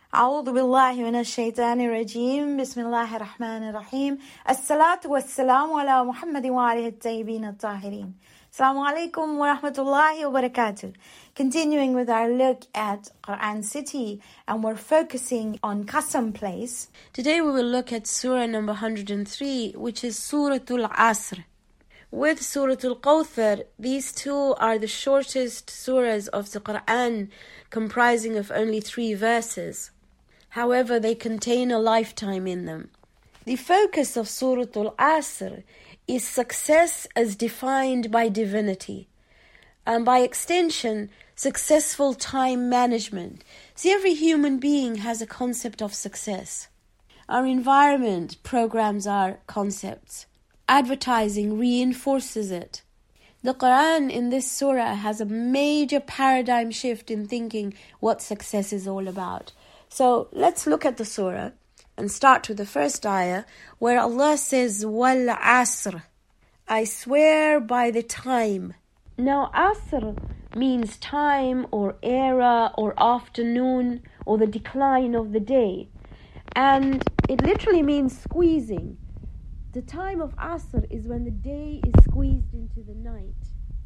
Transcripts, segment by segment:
أعوذ بالله من الشيطان الرجيم بسم الله الرحمن الرحيم الصلاة والسلام على محمد وآله الطيبين الطاهرين. Assalamu alaikum wa rahmatullahi wa barakatuh. Continuing with our look at Quran City, and we're focusing on Qasam Place. Today we will look at Surah number 103, which is Suratul Asr. With Suratul Kawthar, these two are the shortest surahs of the Quran, comprising of only 3 verses. However, they contain a lifetime in them. The focus of Suratul Asr is success as defined by divinity, and by extension, successful time management. See, every human being has a concept of success. Our environment programs our concepts. Advertising reinforces it. The Quran in this surah has a major paradigm shift in thinking what success is all about. So let's look at the surah and start with the first ayah, where Allah says, Wal Asr, I swear by the time. Now Asr means time or era or afternoon or the decline of the day. And it literally means squeezing. The time of Asr is when the day is squeezed into the night.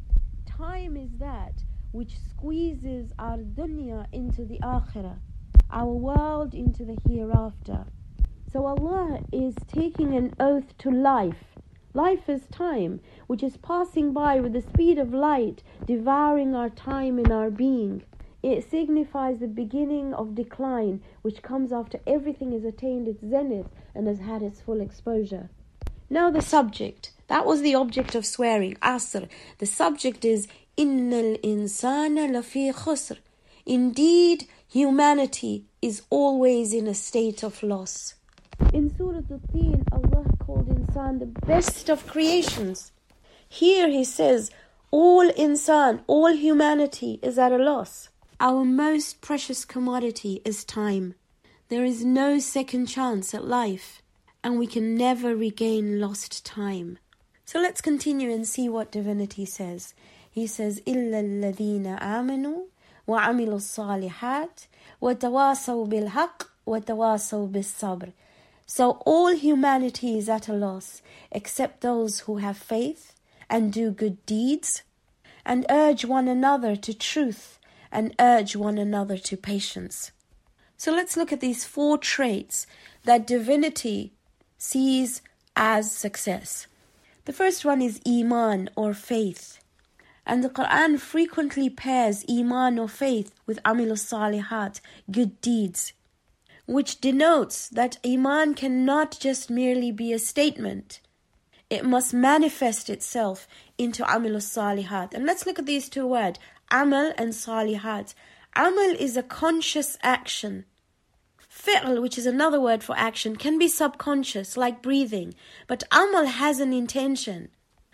Time is that which squeezes our dunya into the akhirah, our world into the hereafter. So Allah is taking an oath to life. Life is time, which is passing by with the speed of light, devouring our time and our being. It signifies the beginning of decline, which comes after everything has attained its zenith and has had its full exposure. Now the subject. That was the object of swearing, Asr. The subject is Innal insana lafi khusr. Indeed, humanity is always in a state of loss. In Surah Al-Teen, Allah called insan the best of creations. Here He says, all insan, all humanity is at a loss. Our most precious commodity is time. There is no second chance at life, and we can never regain lost time. So let's continue and see what divinity says. He says, إِلَّا الَّذِينَ آمَنُوا وَعَمِلُوا الصَّالِحَاتِ وَتَوَاصَوْا بِالْحَقِّ وَتَوَاصَوْا بِالصَّبْرِ. So all humanity is at a loss, except those who have faith and do good deeds, and urge one another to truth, and urge one another to patience. So let's look at these 4 traits that divinity sees as success. The first one is Iman or faith. And the Quran frequently pairs Iman or faith with Amilus Salihat, good deeds, which denotes that Iman cannot just merely be a statement. It must manifest itself into Amilus Salihat. And let's look at these 2 words, Amal and Salihat. Amal is a conscious action. Fi'l, which is another word for action, can be subconscious, like breathing, but Amal has an intention.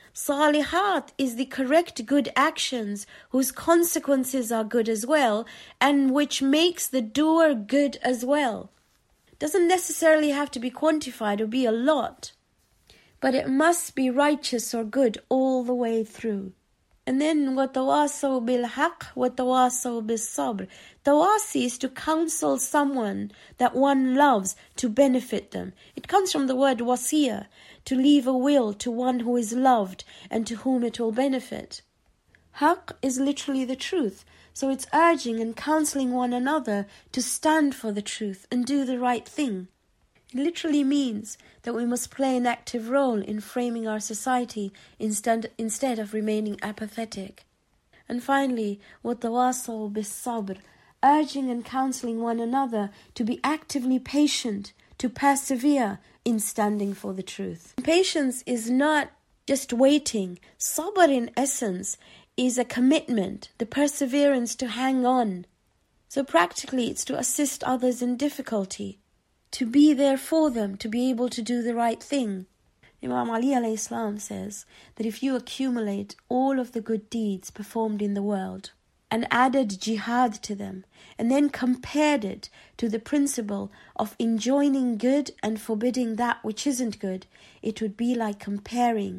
Salihat is the correct good actions whose consequences are good as well, and which makes the doer good as well. Doesn't necessarily have to be quantified or be a lot, but it must be righteous or good all the way through. And then وَتَوَاصَوْا بِالْحَقِّ وَتَوَاصَوْا بِالصَّبْرِ. Tawasi is to counsel someone that one loves to benefit them. It comes from the word wasiya, to leave a will to one who is loved and to whom it will benefit. Haqq is literally the truth, so it's urging and counseling one another to stand for the truth and do the right thing. It literally means that we must play an active role in framing our society instead of remaining apathetic. And finally, وَتَوَاصَوْا بِالصَّبْرِ, urging and counseling one another to be actively patient, to persevere in standing for the truth. Patience is not just waiting. Sabr in essence is a commitment, the perseverance to hang on. So practically it's to assist others in difficulty, to be there for them, to be able to do the right thing. Imam Ali alayhi salam says that if you accumulate all of the good deeds performed in the world and added jihad to them, and then compared it to the principle of enjoining good and forbidding that which isn't good, it would be like comparing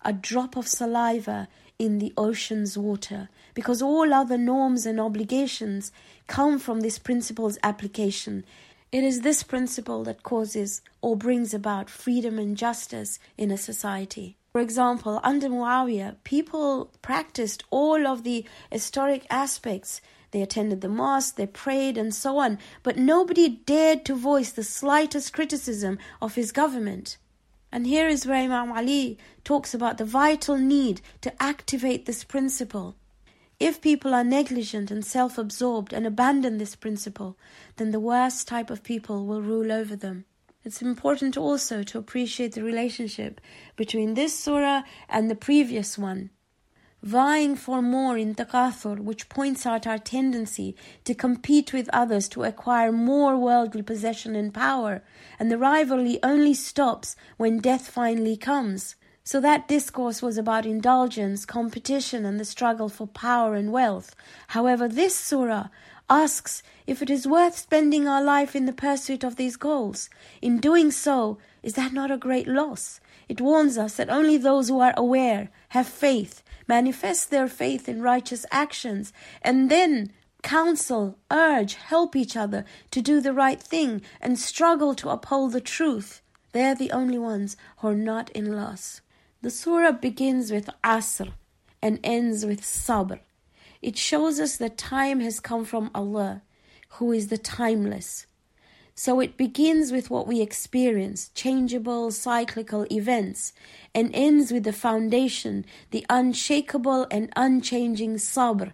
a drop of saliva in the ocean's water, because all other norms and obligations come from this principle's application. It is this principle that causes or brings about freedom and justice in a society. For example, under Muawiyah, people practiced all of the historic aspects. They attended the mosque, they prayed, and so on, but nobody dared to voice the slightest criticism of his government. And here is where Imam Ali talks about the vital need to activate this principle. If people are negligent and self-absorbed and abandon this principle, then the worst type of people will rule over them. It's important also to appreciate the relationship between this surah and the previous one. Vying for more in takathur, which points out our tendency to compete with others to acquire more worldly possession and power, and the rivalry only stops when death finally comes. So that discourse was about indulgence, competition, and the struggle for power and wealth. However, this surah asks if it is worth spending our life in the pursuit of these goals. In doing so, is that not a great loss? It warns us that only those who are aware, have faith, manifest their faith in righteous actions, and then counsel, urge, help each other to do the right thing and struggle to uphold the truth. They are the only ones who are not in loss. The surah begins with Asr and ends with Sabr. It shows us that time has come from Allah, who is the timeless. So it begins with what we experience, changeable, cyclical events, and ends with the foundation, the unshakable and unchanging Sabr.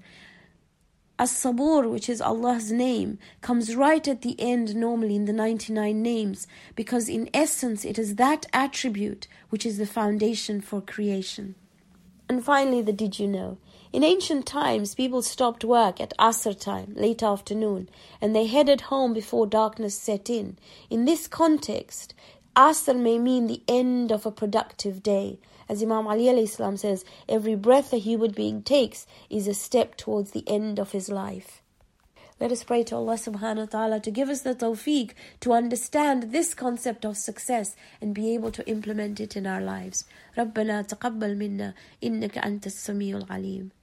As-Sabur, which is Allah's name, comes right at the end normally in the 99 names, because in essence it is that attribute which is the foundation for creation. And finally, the did you know? In ancient times, people stopped work at Asr time, late afternoon, and they headed home before darkness set in. In this context, Asr may mean the end of a productive day. As Imam Ali alayhi salam says, every breath a human being takes is a step towards the end of his life. Let us pray to Allah subhanahu wa ta'ala to give us the tawfiq to understand this concept of success and be able to implement it in our lives. رَبَّنَا تَقَبَّلْ مِنَّا إِنَّكَ أَنْتَ السَّمِيعُ الْعَلِيمُ.